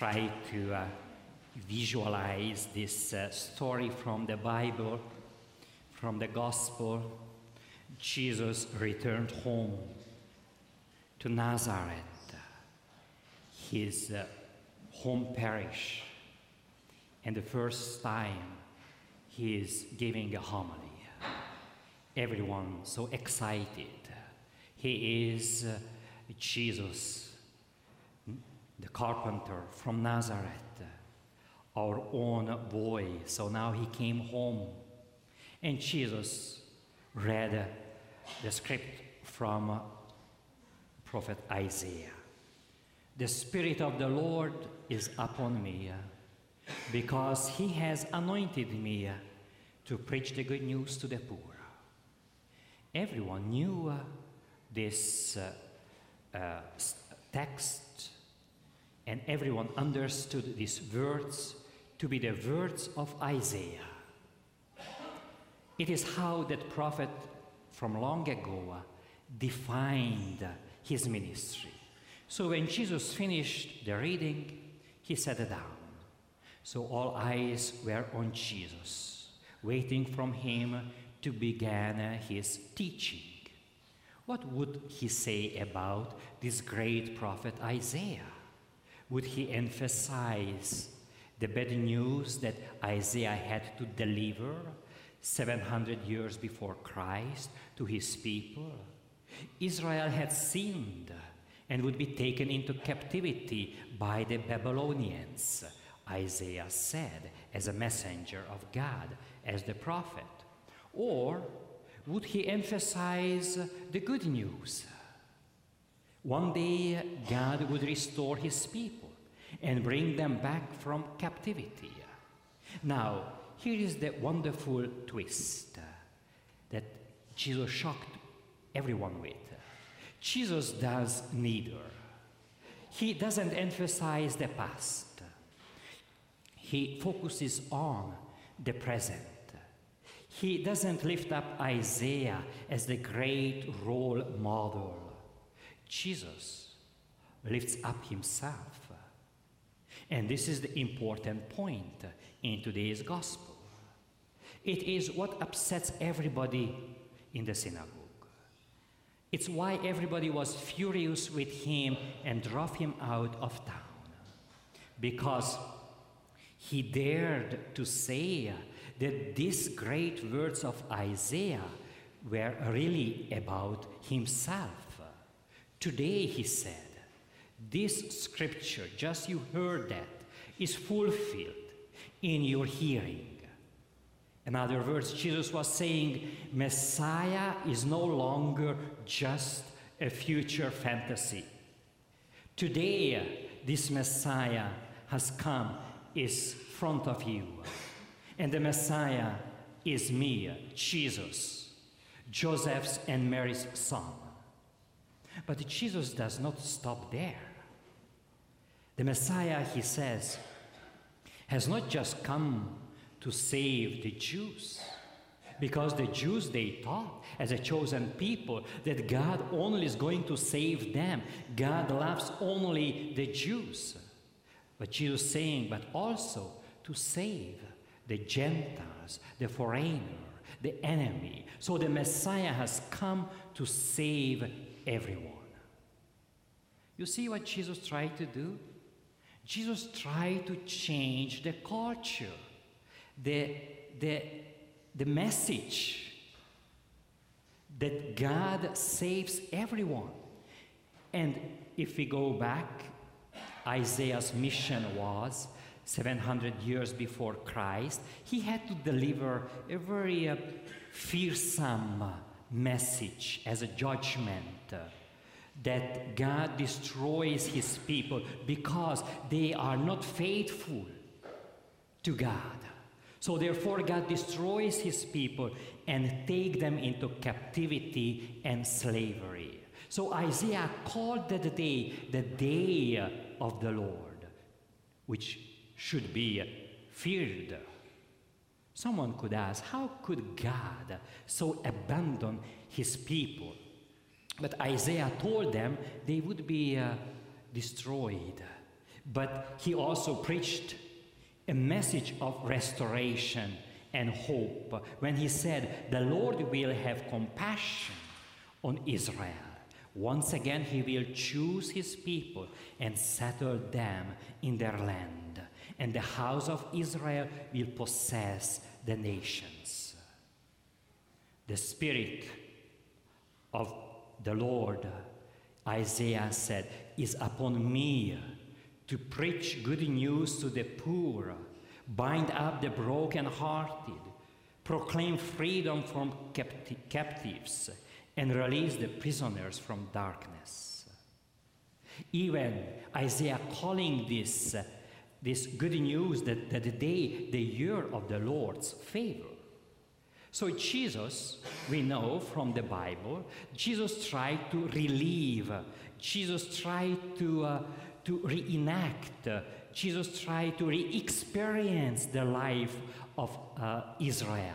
try to visualize this story from the Bible, from the Gospel. Jesus returned home to Nazareth, his home parish, and the first time he is giving a homily. Everyone so excited. He is Jesus, the carpenter from Nazareth, our own boy. So now he came home, and Jesus read the script from prophet Isaiah. The Spirit of the Lord is upon me, because he has anointed me to preach the good news to the poor. Everyone knew this text, and everyone understood these words to be the words of Isaiah. It is how that prophet from long ago defined his ministry. So when Jesus finished the reading, he sat down. So all eyes were on Jesus, waiting from him to begin his teaching. What would he say about this great prophet Isaiah? Would he emphasize the bad news that Isaiah had to deliver 700 years before Christ to his people? Israel had sinned and would be taken into captivity by the Babylonians, Isaiah said, as a messenger of God, as the prophet. Or would he emphasize the good news? One day God would restore his people and bring them back from captivity. Now, here is the wonderful twist that Jesus shocked everyone with. Jesus does neither. He doesn't emphasize the past. He focuses on the present. He doesn't lift up Isaiah as the great role model. Jesus lifts up himself. And this is the important point in today's gospel. It is what upsets everybody in the synagogue. It's why everybody was furious with him and drove him out of town. Because he dared to say that these great words of Isaiah were really about himself. Today, he said, this scripture, just you heard that, is fulfilled in your hearing. In other words, Jesus was saying, Messiah is no longer just a future fantasy. Today, this Messiah has come, is front of you. And the Messiah is me, Jesus, Joseph's and Mary's son. But Jesus does not stop there. The Messiah, he says, has not just come to save the Jews, because the Jews, they thought, as a chosen people, that God only is going to save them. God loves only the Jews. But Jesus is saying, but also to save the Gentiles, the foreigner, the enemy. So the Messiah has come to save everyone. You see what Jesus tried to do? Jesus tried to change the culture, the message that God saves everyone. And if we go back, Isaiah's mission was 700 years before Christ. He had to deliver a very fearsome message as a judgment that God destroys his people because they are not faithful to God. So therefore God destroys his people and take them into captivity and slavery. So Isaiah called that day the day of the Lord, which should be feared. Someone could ask, how could God so abandon his people? But Isaiah told them they would be destroyed But he also preached a message of restoration and hope when he said, the Lord will have compassion on Israel. Once again, he will choose his people and settle them in their land. And the house of Israel will possess the nations. The Spirit of the Lord, Isaiah said, is upon me to preach good news to the poor, bind up the brokenhearted, proclaim freedom from captives, and release the prisoners from darkness. Even Isaiah calling this good news that the year of the Lord's favor. So Jesus, we know from the Bible, Jesus tried to relieve, Jesus tried to reenact, Jesus tried to re-experience the life of Israel.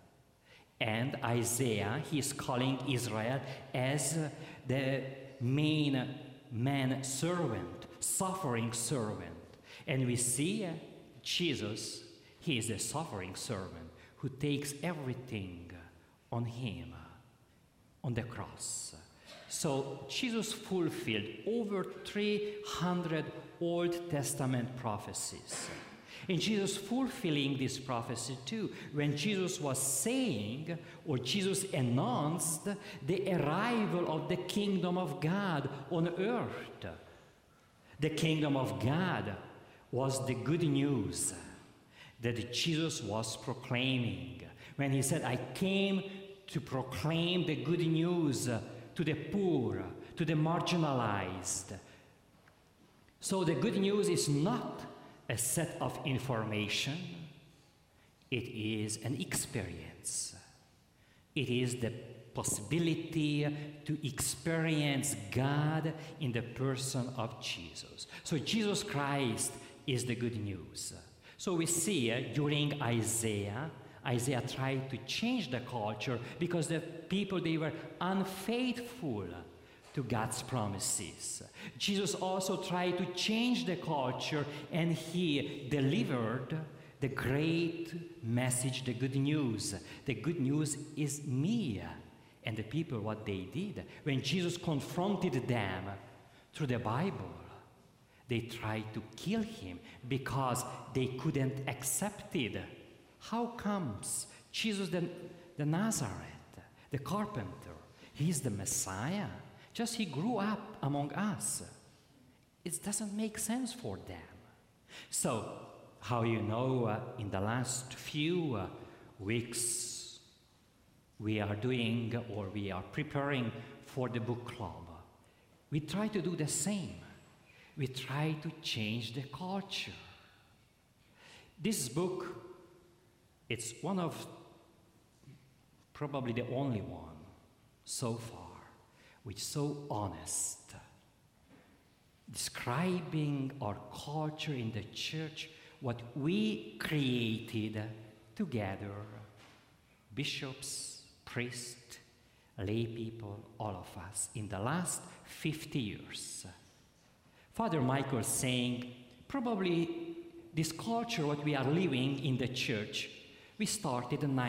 And Isaiah, he is calling Israel as the main man servant, suffering servant. And we see Jesus, he is the suffering servant who takes everything on him, on the cross. So Jesus fulfilled over 300 Old Testament prophecies. And Jesus fulfilling this prophecy too, when Jesus was saying, or Jesus announced the arrival of the kingdom of God on earth. The kingdom of God was the good news that Jesus was proclaiming. When he said, I came to proclaim the good news to the poor, to the marginalized. So the good news is not a set of information, it is an experience. It is the possibility to experience God in the person of Jesus. So Jesus Christ is the good news. So we see during Isaiah tried to change the culture because the people, they were unfaithful to God's promises. Jesus also tried to change the culture, and he delivered the great message, the good news. The good news is me. And the people, what they did, when Jesus confronted them through the Bible, they tried to kill him because they couldn't accept it. How comes Jesus the Nazareth, the carpenter, he's the Messiah? Just he grew up among us. It doesn't make sense for them. So, how you know, in the last few weeks, we are doing or we are preparing for the book club. We try to do the same. We try to change the culture. This book, it's one of probably the only one so far, which is so honest, describing our culture in the church, what we created together, bishops, priests, lay people, all of us, in the last 50 years. Father Michael saying, probably this culture, what we are living in the church, we started in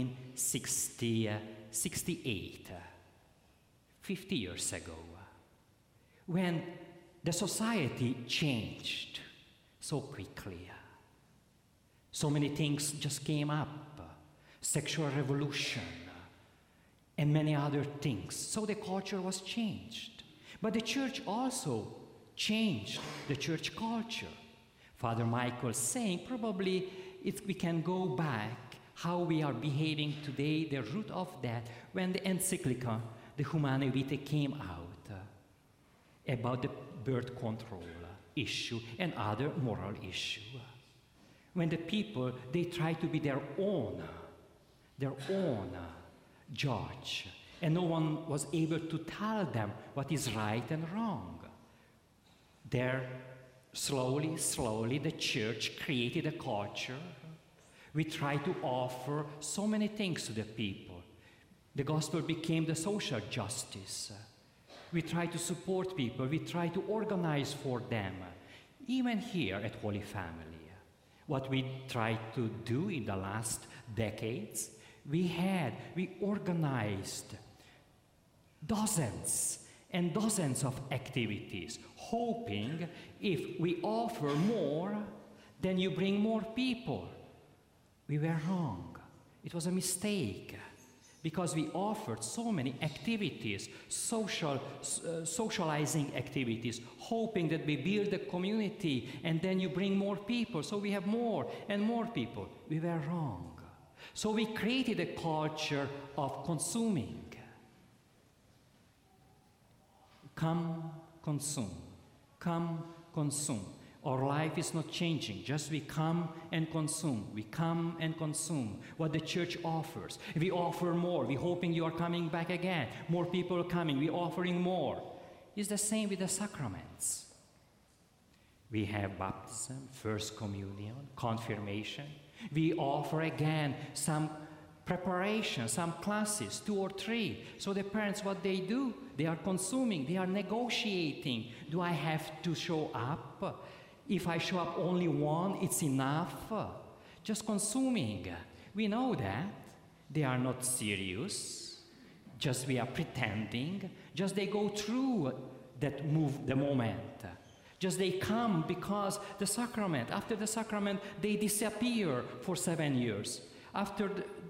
1968, 50 years ago, when the society changed so quickly. So many things just came up, sexual revolution, and many other things. So the culture was changed. But the church also changed the church culture. Father Michael saying probably we can go back how we are behaving today, the root of that, when the encyclica, the Humanae Vitae, came out about the birth control issue and other moral issue. When the people, they try to be their own judge, and no one was able to tell them what is right and wrong. There, slowly, the church created a culture. We try to offer so many things to the people. The gospel became the social justice. We try to support people. We try to organize for them. Even here at Holy Family, what we tried to do in the last decades, we organized dozens and dozens of activities, hoping if we offer more, then you bring more people. We were wrong. It was a mistake, because we offered so many activities, socializing activities, hoping that we build a community and then you bring more people, so we have more and more people. We were wrong. So we created a culture of consuming. Come, consume. Come, consume. Our life is not changing, just we come and consume. We come and consume what the church offers. We offer more. We're hoping you are coming back again. More people are coming. We're offering more. It's the same with the sacraments. We have baptism, first communion, confirmation. We offer again some preparation, some classes, 2 or 3. So the parents, what they do, they are consuming, they are negotiating. Do I have to show up? If I show up only one, it's enough. Just consuming. We know that. They are not serious. Just we are pretending. Just they go through that the moment. Just they come because the sacrament, after the sacrament, they disappear for 7 years. After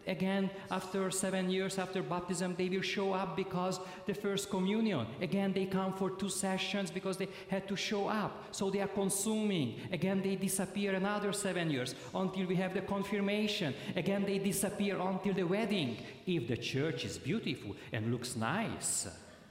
7 years after baptism, they will show up because the first communion. Again, they come for 2 sessions because they had to show up. So they are consuming. Again, they disappear another 7 years until we have the confirmation. Again, they disappear until the wedding. If the church is beautiful and looks nice.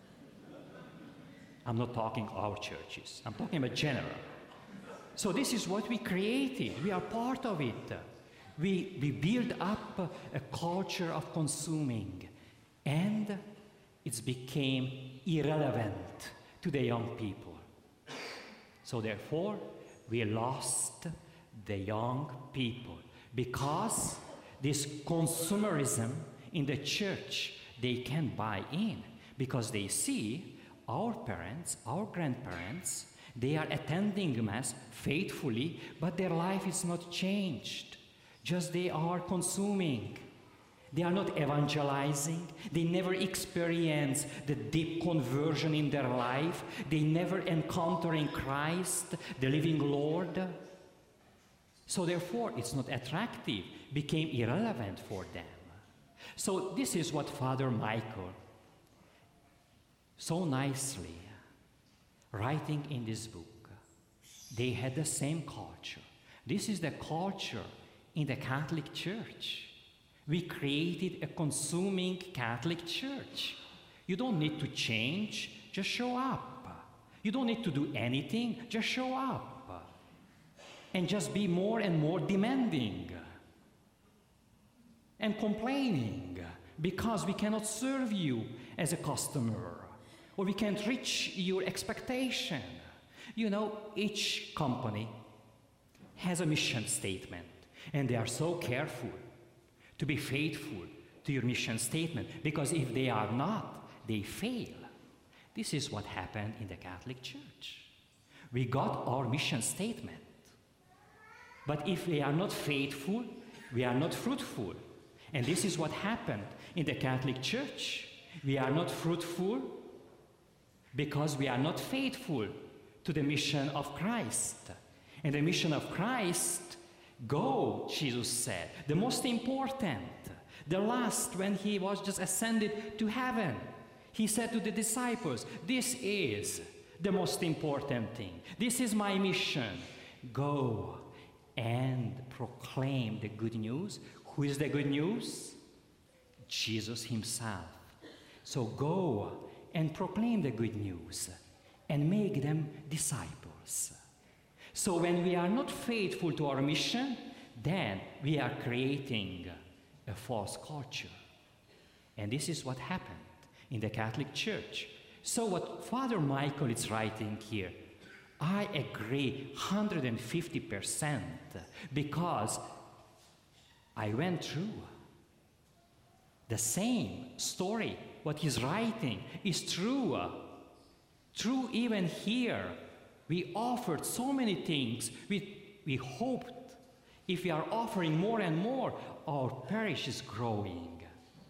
I'm not talking our churches. I'm talking about general. So this is what we created. We are part of it. We build up a culture of consuming, and it became irrelevant to the young people. So therefore, we lost the young people because this consumerism in the church, they can buy in because they see our parents, our grandparents, they are attending Mass faithfully, but their life is not changed. Just they are consuming. They are not evangelizing. They never experience the deep conversion in their life. They never encountering Christ, the living Lord. So therefore, it's not attractive, became irrelevant for them. So this is what Father Michael so nicely writing in this book. They had the same culture. This is the culture in the Catholic Church. We created a consuming Catholic Church. You don't need to change, just show up. You don't need to do anything, just show up. And just be more and more demanding and complaining because we cannot serve you as a customer or we can't reach your expectation. You know, each company has a mission statement. And they are so careful to be faithful to your mission statement, because if they are not, they fail. This is what happened in the Catholic Church. We got our mission statement. But if we are not faithful, we are not fruitful. And this is what happened in the Catholic Church. We are not fruitful because we are not faithful to the mission of Christ. And the mission of Christ, go, Jesus said. The most important, the last, when he was just ascended to heaven, he said to the disciples, this is the most important thing. This is my mission. Go and proclaim the good news. Who is the good news? Jesus himself. So go and proclaim the good news and make them disciples. So when we are not faithful to our mission, then we are creating a false culture. And this is what happened in the Catholic Church. So what Father Michael is writing here, I agree 150%, because I went through the same story. What he's writing is true. True even here We offered so many things. We hoped if we are offering more and more, our parish is growing.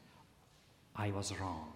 I was wrong.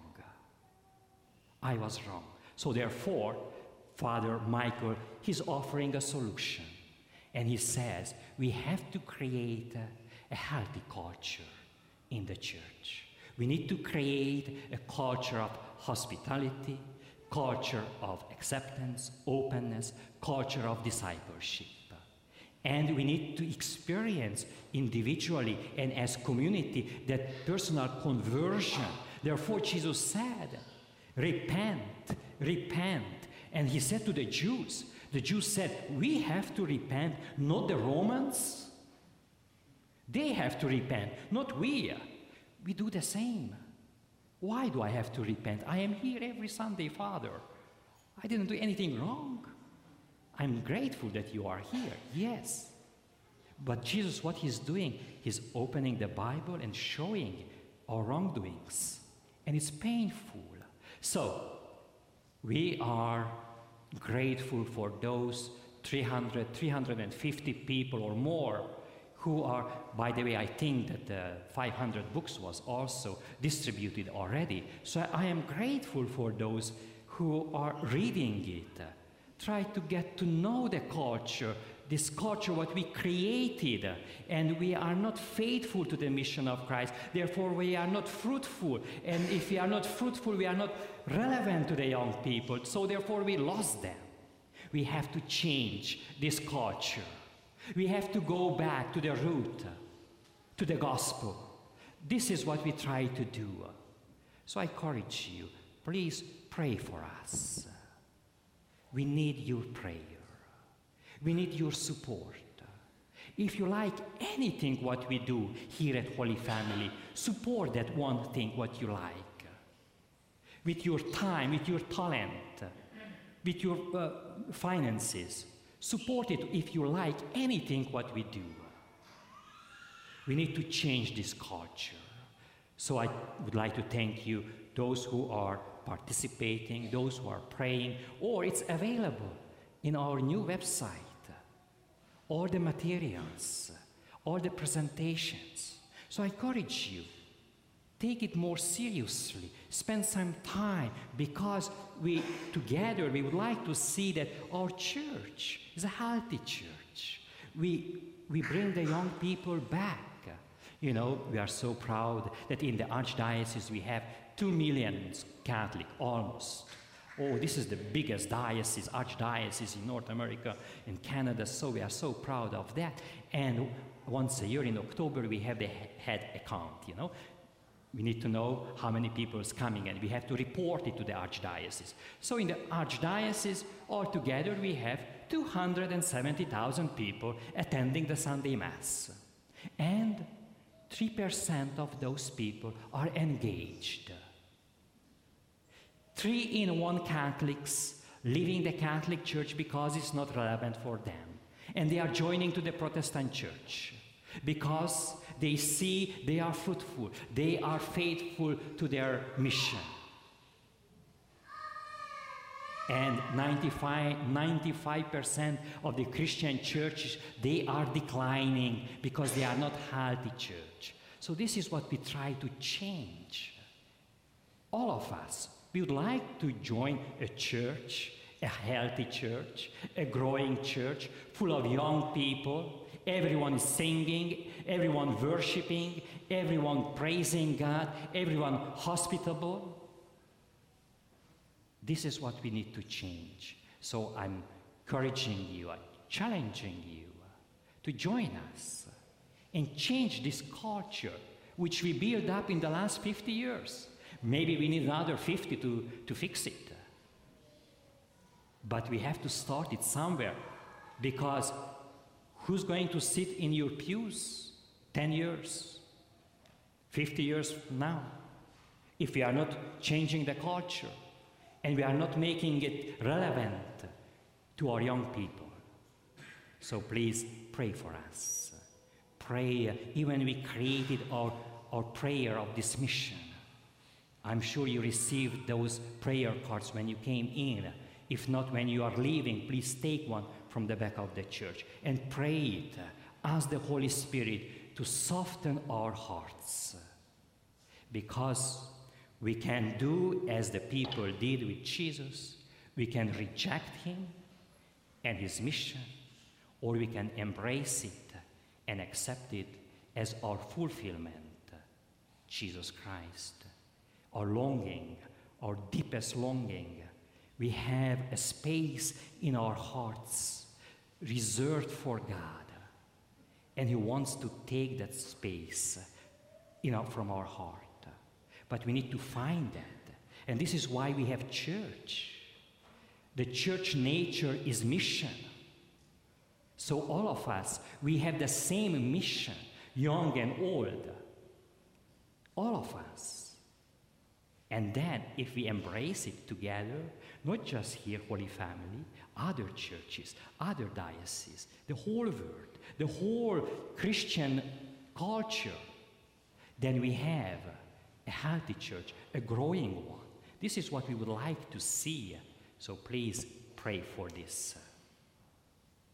I was wrong. So therefore, Father Michael, he's offering a solution. And he says, we have to create a healthy culture in the church. We need to create a culture of hospitality, culture of acceptance, openness, culture of discipleship. And we need to experience individually and as community that personal conversion. Therefore, Jesus said, repent, repent. And he said to the Jews said, we have to repent, not the Romans. They have to repent, not we. We do the same. Why do I have to repent? I am here every Sunday, Father. I didn't do anything wrong. I'm grateful that you are here, yes. But Jesus, what he's doing, he's opening the Bible and showing our wrongdoings. And it's painful. So, we are grateful for those 350 people or more who are, by the way, I think that the 500 books was also distributed already. So I am grateful for those who are reading it. Try to get to know the culture, this culture what we created, and we are not faithful to the mission of Christ. Therefore, we are not fruitful. And if we are not fruitful, we are not relevant to the young people. So therefore, we lost them. We have to change this culture. We have to go back to the root, to the gospel. This is what we try to do. So I encourage you, please pray for us. We need your prayer. We need your support. If you like anything what we do here at Holy Family, support that one thing what you like. With your time, with your talent, with your finances. Support it if you like anything what we do. We need to change this culture. So I would like to thank you, those who are participating, those who are praying, or it's available in our new website, all the materials, all the presentations. So I encourage you, take it more seriously, spend some time, because we together, we would like to see that our church is a healthy church. We bring the young people back. You know, we are so proud that in the Archdiocese we have 2 million Catholic, almost. Oh, this is the biggest diocese, Archdiocese in North America and Canada, so we are so proud of that. And once a year in October we have the head account, you know. We need to know how many people is coming, and we have to report it to the Archdiocese. So in the Archdiocese, altogether, we have 270,000 people attending the Sunday Mass. And 3% of those people are engaged. 3 in 1 Catholics leaving the Catholic Church because it's not relevant for them. And they are joining to the Protestant Church because they see they are fruitful, they are faithful to their mission. And 95% of the Christian churches, they are declining because they are not healthy church. So this is what we try to change. All of us, we would like to join a church, a healthy church, a growing church, full of young people. Everyone is singing, everyone worshiping, everyone praising God, everyone hospitable. This is what we need to change. So I'm encouraging you, challenging you to join us and change this culture which we built up in the last 50 years. Maybe we need another 50 to fix it. But we have to start it somewhere, because who's going to sit in your pews 10 years, 50 years from now, if we are not changing the culture and we are not making it relevant to our young people? So please pray for us. Pray, even we created our prayer of this mission. I'm sure you received those prayer cards when you came in. If not, when you are leaving, please take one from the back of the church and pray it. Ask the Holy Spirit to soften our hearts. Because we can do as the people did with Jesus. We can reject him and his mission, or we can embrace it and accept it as our fulfillment. Jesus Christ, our longing, our deepest longing. We have a space in our hearts reserved for God, and he wants to take that space, from our heart. But we need to find that, and this is why we have church. The church nature is mission. So all of us, we have the same mission, young and old. All of us. And then, if we embrace it together, not just here, Holy Family, other churches, other dioceses, the whole world, the whole Christian culture, then we have a healthy church, a growing one. This is what we would like to see. So please pray for this.